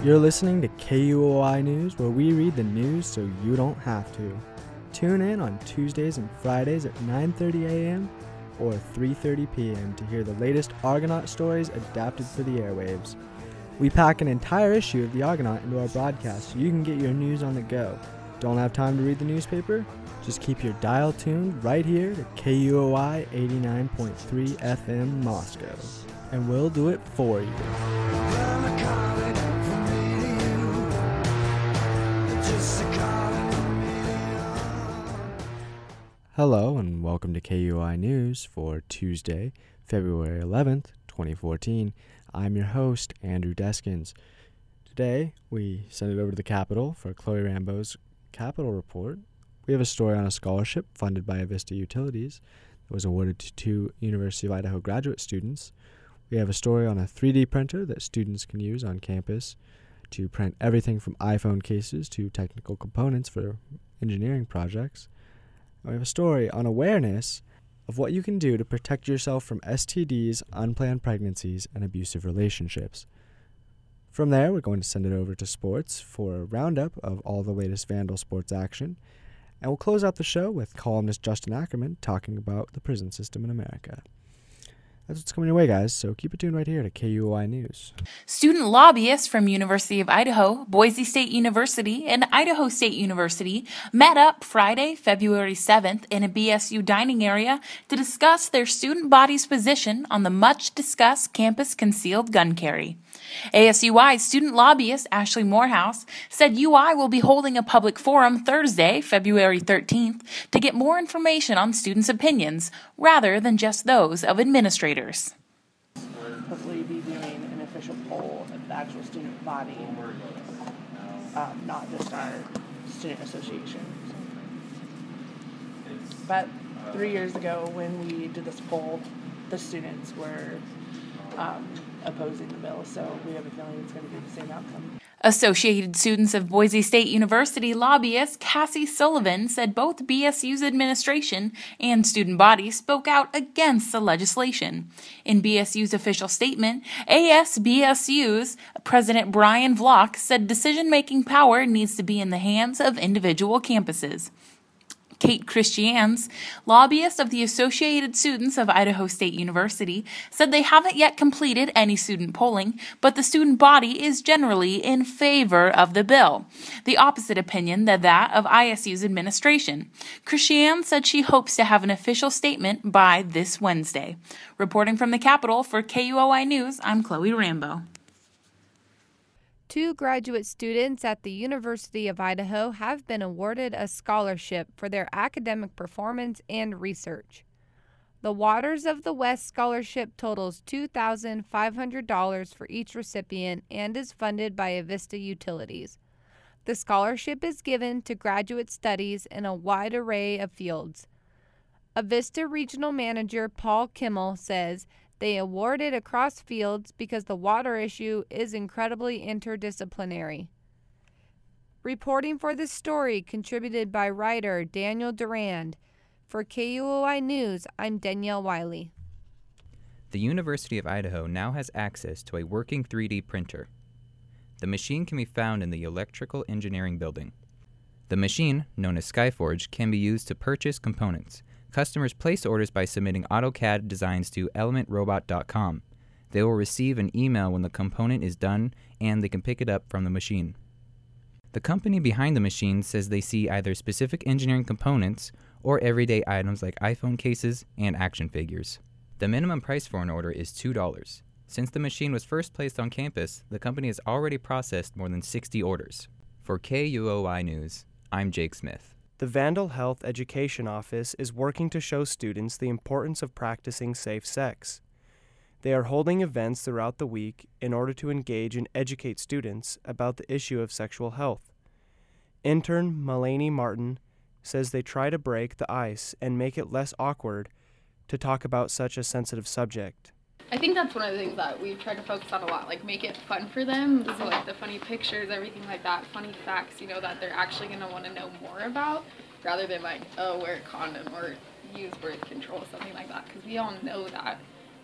You're listening to KUOI News, where we read the news so you don't have to. Tune in on Tuesdays and Fridays at 9:30 a.m. or 3:30 p.m. to hear the latest Argonaut stories adapted for the airwaves. We pack an entire issue of the Argonaut into our broadcast so you can get your news on the go. Don't have time to read the newspaper? Just keep your dial tuned right here to KUOI 89.3 FM Moscow, and we'll do it for you. Hello and welcome to KUOI News for Tuesday, February 11th, 2014. I'm your host, Andrew Deskins. Today, we send it over to the Capitol for Chloe Rambo's Capitol Report. We have a story on a scholarship funded by Avista Utilities that was awarded to 2 University of Idaho graduate students. We have a story on a 3D printer that students can use on campus to print everything from iPhone cases to technical components for engineering projects. We have a story on awareness of what you can do to protect yourself from STDs, unplanned pregnancies, and abusive relationships. From there, we're going to send it over to sports for a roundup of all the latest Vandal sports action. And we'll close out the show with columnist Justin Ackerman talking about the prison system in America. That's what's coming your way, guys, so keep it tuned right here to KUOI News. Student lobbyists from University of Idaho, Boise State University, and Idaho State University met up Friday, February 7th in a BSU dining area to discuss their student body's position on the much-discussed campus concealed gun carry. ASUI student lobbyist Ashley Morehouse said UI will be holding a public forum Thursday, February 13th, to get more information on students' opinions, rather than just those of administrators. Hopefully be doing an official poll of the actual student body, not just our student association. But 3 years ago when we did this poll, the students were opposing the bill, so we have a feeling it's going to be the same outcome. Associated Students of Boise State University lobbyist Cassie Sullivan said both BSU's administration and student body spoke out against the legislation. In BSU's official statement, ASBSU's President Brian Vlock said decision-making power needs to be in the hands of individual campuses. Kate Christians, lobbyist of the Associated Students of Idaho State University, said they haven't yet completed any student polling, but the student body is generally in favor of the bill, the opposite opinion than that of ISU's administration. Christians said she hopes to have an official statement by this Wednesday. Reporting from the Capitol for KUOI News, I'm Chloe Rambo. 2 graduate students at the University of Idaho have been awarded a scholarship for their academic performance and research. The Waters of the West scholarship totals $2,500 for each recipient and is funded by Avista Utilities. The scholarship is given to graduate studies in a wide array of fields. Avista Regional Manager Paul Kimmel says they award it across fields because the water issue is incredibly interdisciplinary. Reporting for this story contributed by writer Daniel Durand. For KUOI News, I'm Danielle Wiley. The University of Idaho now has access to a working 3D printer. The machine can be found in the Electrical Engineering Building. The machine, known as Skyforge, can be used to purchase components. Customers place orders by submitting AutoCAD designs to elementrobot.com. They will receive an email when the component is done, and they can pick it up from the machine. The company behind the machine says they see either specific engineering components or everyday items like iPhone cases and action figures. The minimum price for an order is $2. Since the machine was first placed on campus, the company has already processed more than 60 orders. For KUOI News, I'm Jake Smith. The Vandal Health Education Office is working to show students the importance of practicing safe sex. They are holding events throughout the week in order to engage and educate students about the issue of sexual health. Intern Mulaney Martin says they try to break the ice and make it less awkward to talk about such a sensitive subject. I think that's one of the things that we've tried to focus on a lot, like make it fun for them. So like the funny pictures, everything like that, funny facts, that they're actually going to want to know more about, rather than like, oh, wear a condom or use birth control, something like that, because we all know that.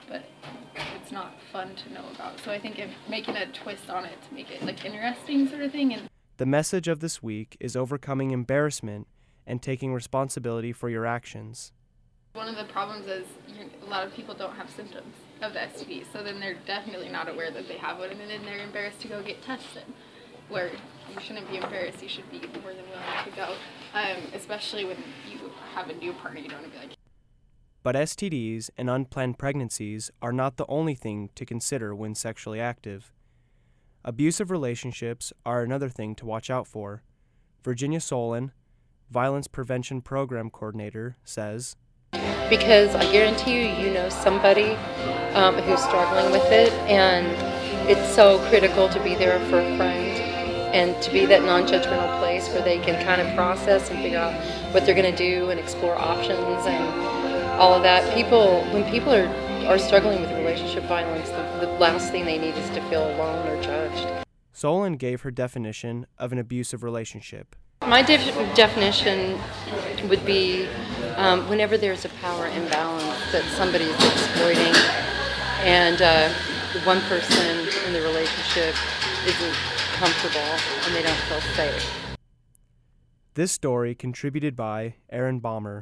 but it's not fun to know about. So I think if making a twist on it to make it like interesting sort of thing. And The message of this week is overcoming embarrassment and taking responsibility for your actions. one of the problems is a lot of people don't have symptoms of the STD, so then they're definitely not aware that they have one, and then they're embarrassed to go get tested, where you shouldn't be embarrassed, you should be more than willing to go, especially when you have a new partner, you don't want to be like. But STDs and unplanned pregnancies are not the only thing to consider when sexually active. Abusive relationships are another thing to watch out for. Virginia Solon, Violence Prevention Program Coordinator, says, because I guarantee you know somebody who's struggling with it, and it's so critical to be there for a friend and to be that non-judgmental place where they can kind of process and figure out what they're going to do and explore options and all of that. When people are struggling with relationship violence, the last thing they need is to feel alone or judged. Solon gave her definition of an abusive relationship. My definition would be whenever there's a power imbalance that somebody's exploiting, and one person in the relationship isn't comfortable and they don't feel safe. This story contributed by Aaron Baumer.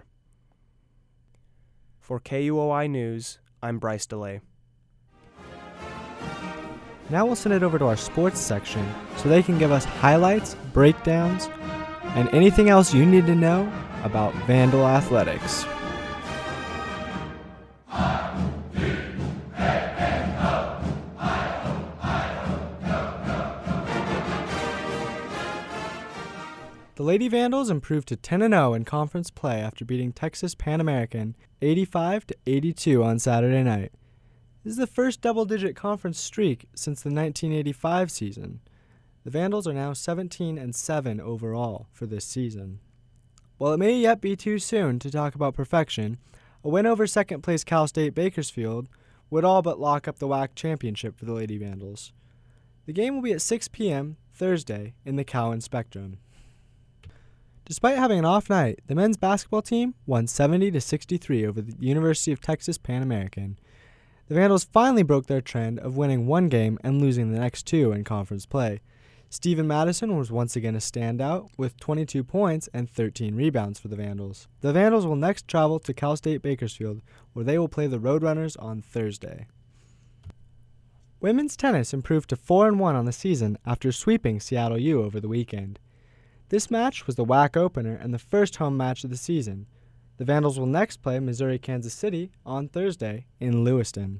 For KUOI News, I'm Bryce DeLay. Now we'll send it over to our sports section so they can give us highlights, breakdowns, and anything else you need to know about Vandal Athletics. The Lady Vandals improved to 10-0 in conference play after beating Texas Pan American 85-82 on Saturday night. This is the first double-digit conference streak since the 1985 season. The Vandals are now 17-7 overall for this season. While it may yet be too soon to talk about perfection, a win over second-place Cal State Bakersfield would all but lock up the WAC championship for the Lady Vandals. The game will be at 6 p.m. Thursday in the Cowan Spectrum. Despite having an off night, the men's basketball team won 70-63 over the University of Texas Pan American. The Vandals finally broke their trend of winning one game and losing the next two in conference play. Stephen Madison was once again a standout with 22 points and 13 rebounds for the Vandals. The Vandals will next travel to Cal State Bakersfield, where they will play the Roadrunners on Thursday. Women's tennis improved to 4-1 on the season after sweeping Seattle U over the weekend. This match was the WAC opener and the first home match of the season. The Vandals will next play Missouri-Kansas City on Thursday in Lewiston.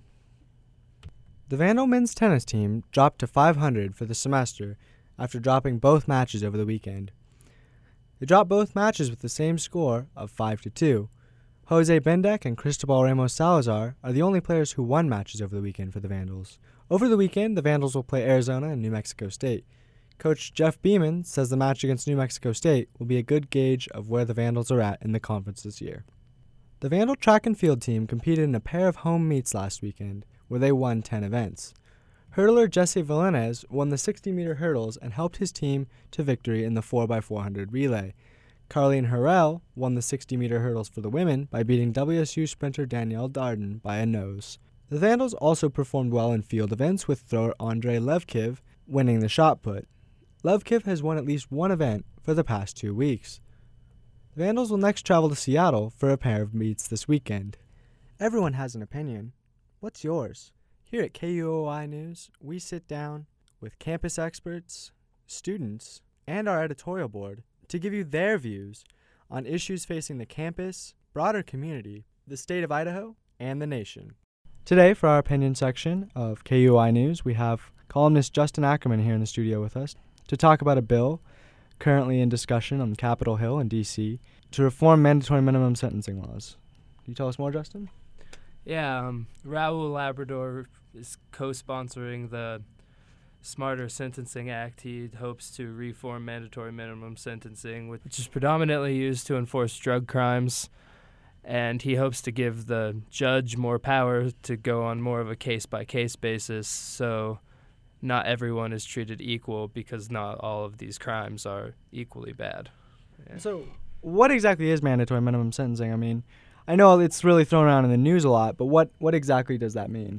The Vandal men's tennis team dropped to 500 for the semester after dropping both matches over the weekend. They dropped both matches with the same score of 5-2. Jose Bendek and Cristobal Ramos Salazar are the only players who won matches over the weekend for the Vandals. Over the weekend, the Vandals will play Arizona and New Mexico State. Coach Jeff Beeman says the match against New Mexico State will be a good gauge of where the Vandals are at in the conference this year. The Vandal track and field team competed in a pair of home meets last weekend, where they won 10 events. Hurdler Jesse Valenez won the 60-meter hurdles and helped his team to victory in the 4x400 relay. Carlene Harrell won the 60-meter hurdles for the women by beating WSU sprinter Danielle Darden by a nose. The Vandals also performed well in field events, with thrower Andrei Levkiv winning the shot put. Levkiv has won at least one event for the past 2 weeks. The Vandals will next travel to Seattle for a pair of meets this weekend. Everyone has an opinion. What's yours? Here at KUOI News, we sit down with campus experts, students, and our editorial board to give you their views on issues facing the campus, broader community, the state of Idaho, and the nation. Today, for our opinion section of KUOI News, we have columnist Justin Ackerman here in the studio with us to talk about a bill currently in discussion on Capitol Hill in D.C. to reform mandatory minimum sentencing laws. Can you tell us more, Justin? Yeah, Raul Labrador is co-sponsoring the Smarter Sentencing Act. He hopes to reform mandatory minimum sentencing, which is predominantly used to enforce drug crimes, and he hopes to give the judge more power to go on more of a case-by-case basis, so not everyone is treated equal, because not all of these crimes are equally bad. Yeah. So what exactly is mandatory minimum sentencing? I mean, I know it's really thrown around in the news a lot, but what exactly does that mean?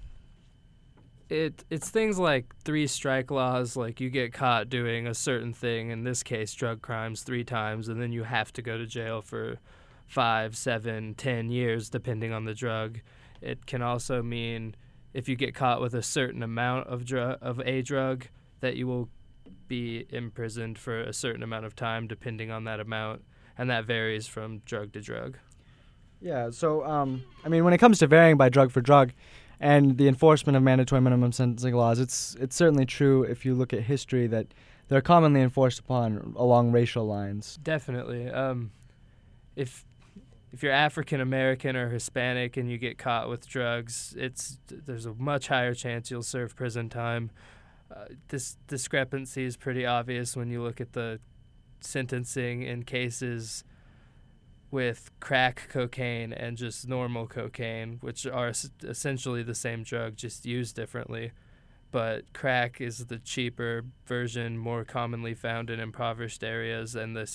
It's things like 3 strike laws, like you get caught doing a certain thing, in this case drug crimes, 3 times, and then you have to go to jail for 5, 7, 10 years, depending on the drug. It can also mean if you get caught with a certain amount of a drug, that you will be imprisoned for a certain amount of time, depending on that amount, and that varies from drug to drug. Yeah, so, I mean, when it comes to varying by drug for drug and the enforcement of mandatory minimum sentencing laws, it's certainly true if you look at history that they're commonly enforced upon along racial lines. Definitely. If you're African American or Hispanic and you get caught with drugs, there's a much higher chance you'll serve prison time. This discrepancy is pretty obvious when you look at the sentencing in cases with crack cocaine and just normal cocaine, which are essentially the same drug, just used differently. But crack is the cheaper version, more commonly found in impoverished areas, and the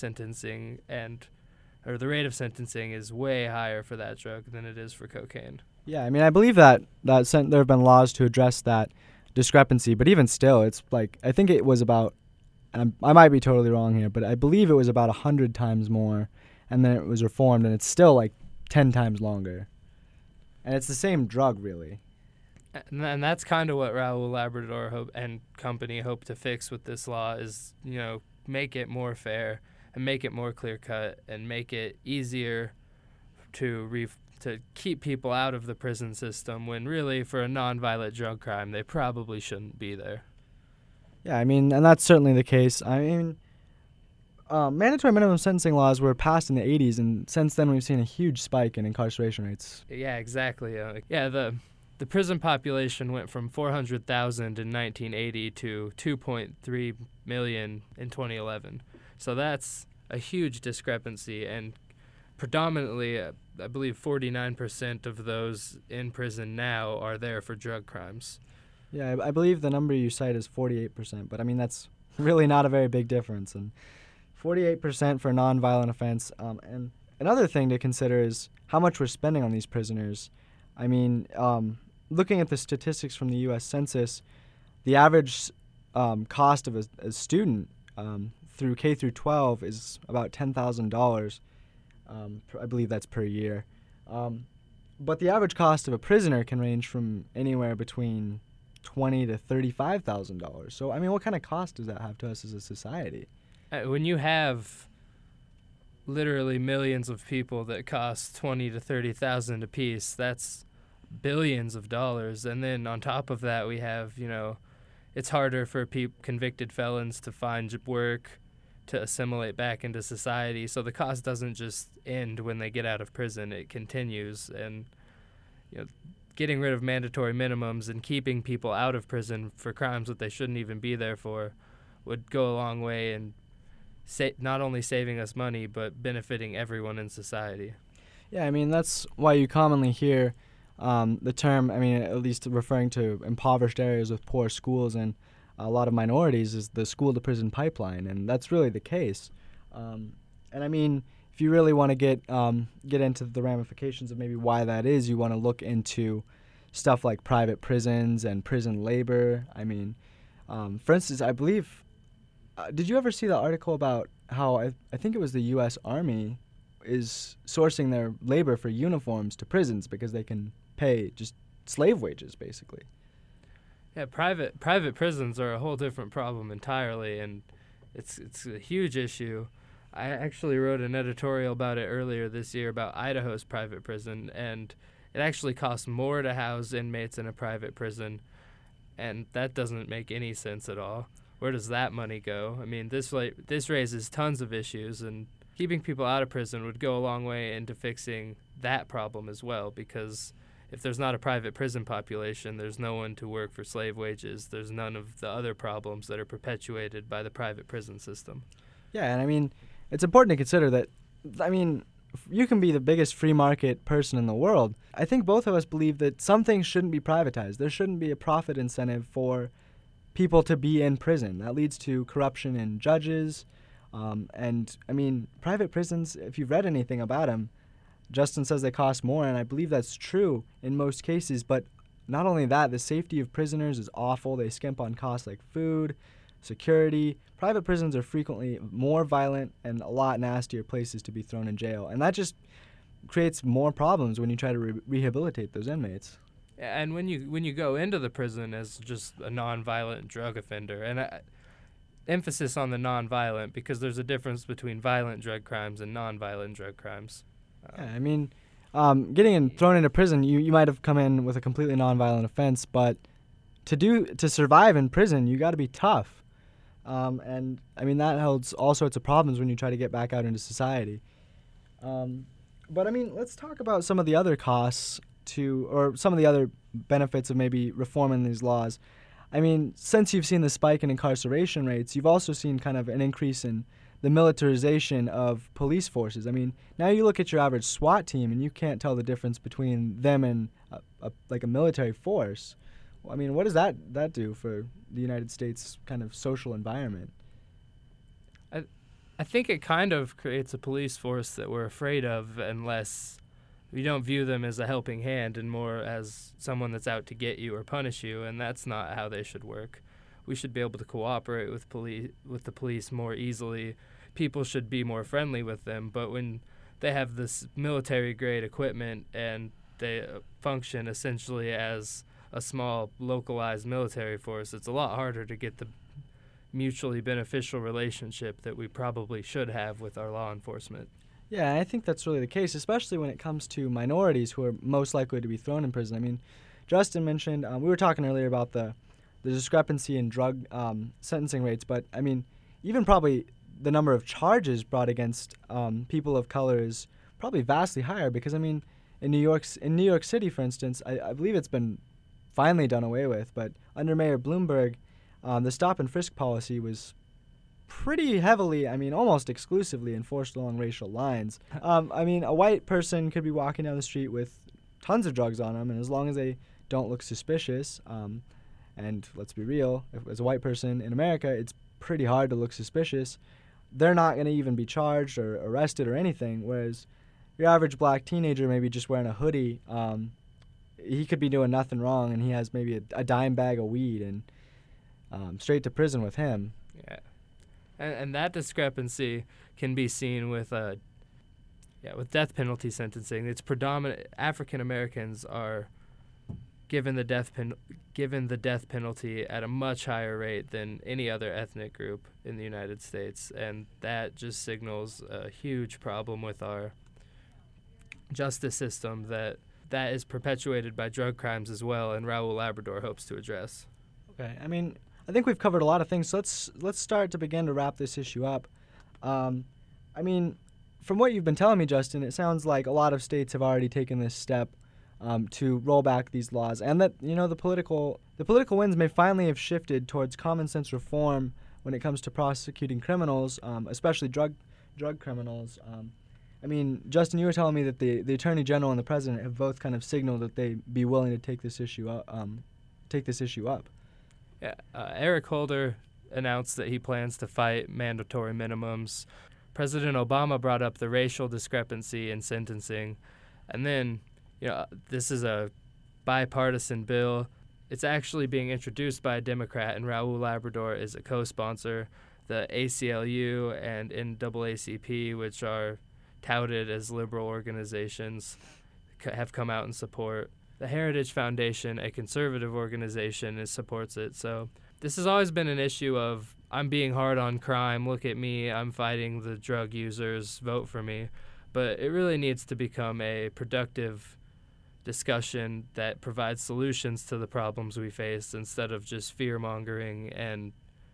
rate of sentencing is way higher for that drug than it is for cocaine. Yeah, I mean, I believe that there have been laws to address that discrepancy, but even still, it's like, I think it was about, and I might be totally wrong here, but I believe it was about 100 times more, and then it was reformed, and it's still like 10 times longer. And it's the same drug, really. And that's kind of what Raoul Labrador and company hope to fix with this law is, make it more fair and make it more clear-cut and make it easier to keep people out of the prison system when really for a nonviolent drug crime they probably shouldn't be there. Yeah, I mean, and that's certainly the case. I mean, mandatory minimum sentencing laws were passed in the 80s, and since then we've seen a huge spike in incarceration rates. Yeah, exactly. The prison population went from 400,000 in 1980 to 2.3 million in 2011. So that's a huge discrepancy, and predominantly, I believe 49% of those in prison now are there for drug crimes. Yeah, I believe the number you cite is 48%, but I mean, that's really not a very big difference. And 48% for a nonviolent offense. And another thing to consider is how much we're spending on these prisoners. I mean, looking at the statistics from the U.S. Census, the average cost of a student through K through 12 is about $10,000. I believe that's per year. But the average cost of a prisoner can range from anywhere between $20,000 to $35,000. So, I mean, what kind of cost does that have to us as a society? When you have literally millions of people that cost $20,000 to $30,000 apiece, that's billions of dollars. And then on top of that, we have, it's harder for convicted felons to find work, to assimilate back into society. So the cost doesn't just end when they get out of prison. It continues. And, getting rid of mandatory minimums and keeping people out of prison for crimes that they shouldn't even be there for would go a long way in not only saving us money, but benefiting everyone in society. Yeah, I mean, that's why you commonly hear the term, I mean, at least referring to impoverished areas with poor schools and a lot of minorities, is the school-to-prison pipeline, and that's really the case. And I mean, if you really want to get into the ramifications of maybe why that is, you want to look into stuff like private prisons and prison labor. I mean, for instance, I believe, did you ever see the article about how I think it was the U.S. Army is sourcing their labor for uniforms to prisons because they can pay just slave wages, basically? Yeah, private prisons are a whole different problem entirely, and it's a huge issue. I actually wrote an editorial about it earlier this year about Idaho's private prison, and it actually costs more to house inmates in a private prison, and that doesn't make any sense at all. Where does that money go? I mean, this raises tons of issues, and keeping people out of prison would go a long way into fixing that problem as well, because if there's not a private prison population, there's no one to work for slave wages. There's none of the other problems that are perpetuated by the private prison system. Yeah, and I mean, it's important to consider that, I mean, you can be the biggest free market person in the world. I think both of us believe that some things shouldn't be privatized. There shouldn't be a profit incentive for people to be in prison. That leads to corruption in judges. And, I mean, private prisons, if you've read anything about them, Justin says they cost more, and I believe that's true in most cases. But not only that, the safety of prisoners is awful. They skimp on costs like food, security. Private prisons are frequently more violent and a lot nastier places to be thrown in jail. And that just creates more problems when you try to rehabilitate those inmates. And when you go into the prison as just a non-violent drug offender, and emphasis on the non-violent, because there's a difference between violent drug crimes and non-violent drug crimes. Yeah, I mean, thrown into prison, you might have come in with a completely non-violent offense, but to survive in prison, you got to be tough. And I mean, that holds all sorts of problems when you try to get back out into society. But I mean, let's talk about some of the other costs or some of the other benefits of maybe reforming these laws. I mean, since you've seen the spike in incarceration rates, you've also seen kind of an increase in the militarization of police forces. I mean, now you look at your average SWAT team and you can't tell the difference between them and like a military force. Well, I mean, what does that do for the United States kind of social environment? I think it kind of creates a police force that we're afraid of unless we don't view them as a helping hand and more as someone that's out to get you or punish you, and that's not how they should work. We should be able to cooperate with the police more easily. People should be more friendly with them, but when they have this military-grade equipment and they function essentially as a small, localized military force, it's a lot harder to get the mutually beneficial relationship that we probably should have with our law enforcement. Yeah, I think that's really the case, especially when it comes to minorities who are most likely to be thrown in prison. I mean, Justin mentioned, we were talking earlier about the discrepancy in drug sentencing rates, but I mean, even probably the number of charges brought against people of color is probably vastly higher because, I mean, in New York City, for instance, I believe it's been finally done away with, but under Mayor Bloomberg, the stop and frisk policy was pretty heavily, I mean, almost exclusively enforced along racial lines. I mean, a white person could be walking down the street with tons of drugs on them, and as long as they don't look suspicious, and let's be real, as a white person in America, it's pretty hard to look suspicious, they're not going to even be charged or arrested or anything, whereas your average black teenager maybe just wearing a hoodie, he could be doing nothing wrong, and he has maybe a dime bag of weed, and straight to prison with him. Yeah. And that discrepancy can be seen with death penalty sentencing. It's predominant. African Americans are given the death penalty at a much higher rate than any other ethnic group in the United States, and that just signals a huge problem with our justice system that is perpetuated by drug crimes as well, and Raul Labrador hopes to address. Okay, I mean, I think we've covered a lot of things, so let's start to begin to wrap this issue up. I mean, from what you've been telling me, Justin, it sounds like a lot of states have already taken this step to roll back these laws, and that, you know, the political winds may finally have shifted towards common sense reform when it comes to prosecuting criminals, especially drug criminals. I mean, Justin, you were telling me that the Attorney General and the President have both kind of signaled that they'd be willing to take this issue up. Yeah, Eric Holder announced that he plans to fight mandatory minimums. President Obama brought up the racial discrepancy in sentencing. And then, you know, this is a bipartisan bill. It's actually being introduced by a Democrat, and Raul Labrador is a co-sponsor. The ACLU and NAACP, which are touted as liberal organizations, have come out in support. The Heritage Foundation, a conservative organization, supports it. So this has always been an issue of, I'm being hard on crime, look at me, I'm fighting the drug users, vote for me. But it really needs to become a productive discussion that provides solutions to the problems we face instead of just fear-mongering and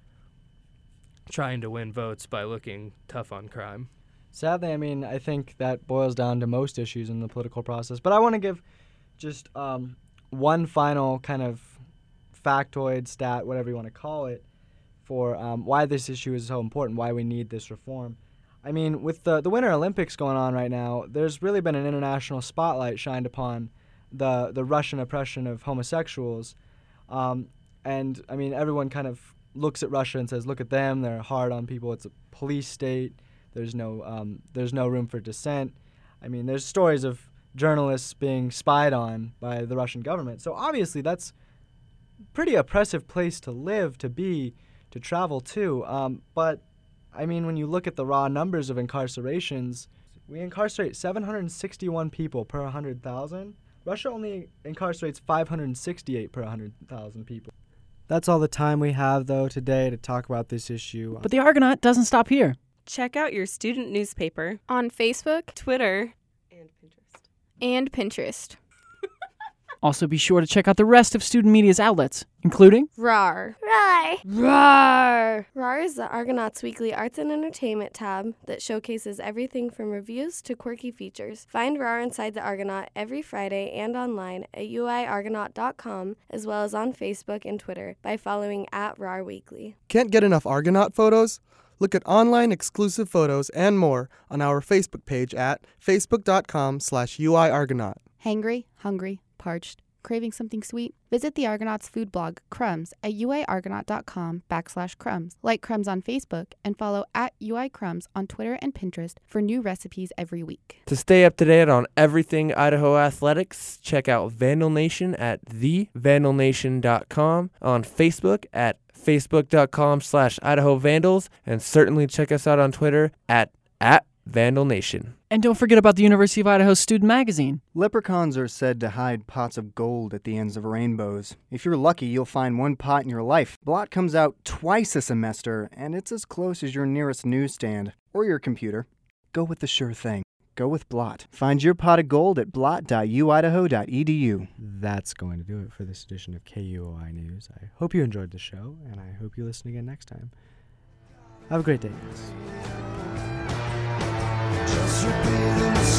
trying to win votes by looking tough on crime. Sadly, I mean, I think that boils down to most issues in the political process. But I want to give just one final kind of factoid, stat, whatever you want to call it, for why this issue is so important, why we need this reform. I mean, with the Winter Olympics going on right now, there's really been an international spotlight shined upon the Russian oppression of homosexuals. And, I mean, everyone kind of looks at Russia and says, look at them, they're hard on people, it's a police state, there's no room for dissent. I mean, there's stories of journalists being spied on by the Russian government. So obviously that's a pretty oppressive place to live, to be, to travel to. But, I mean, when you look at the raw numbers of incarcerations, we incarcerate 761 people per 100,000. Russia only incarcerates 568 per 100,000 people. That's all the time we have, though, today to talk about this issue. But the Argonaut doesn't stop here. Check out your student newspaper on Facebook, Twitter, and Pinterest. Also, be sure to check out the rest of Student Media's outlets, including RAR. RAR. RAR. RAR is the Argonauts' weekly arts and entertainment tab that showcases everything from reviews to quirky features. Find RAR inside the Argonaut every Friday and online at uiargonaut.com, as well as on Facebook and Twitter by following @RAR Weekly. Can't get enough Argonaut photos? Look at online exclusive photos and more on our Facebook page at facebook.com/uiargonaut. Hangry, hungry, parched, craving something sweet? Visit the Argonauts food blog, Crumbs, at uiargonaut.com/crumbs. Like Crumbs on Facebook and follow @uicrumbs on Twitter and Pinterest for new recipes every week. To stay up to date on everything Idaho athletics, check out Vandal Nation at thevandalnation.com, on Facebook at facebook.com/Idaho Vandals, and certainly check us out on Twitter at Vandal Nation. And don't forget about the University of Idaho Student Magazine. Leprechauns are said to hide pots of gold at the ends of rainbows. If you're lucky, you'll find one pot in your life. Blot comes out twice a semester, and it's as close as your nearest newsstand or your computer. Go with the sure thing. Go with Blot. Find your pot of gold at blot.uidaho.edu. That's going to do it for this edition of KUOI News. I hope you enjoyed the show, and I hope you listen again next time. Have a great day, guys. Just repeating the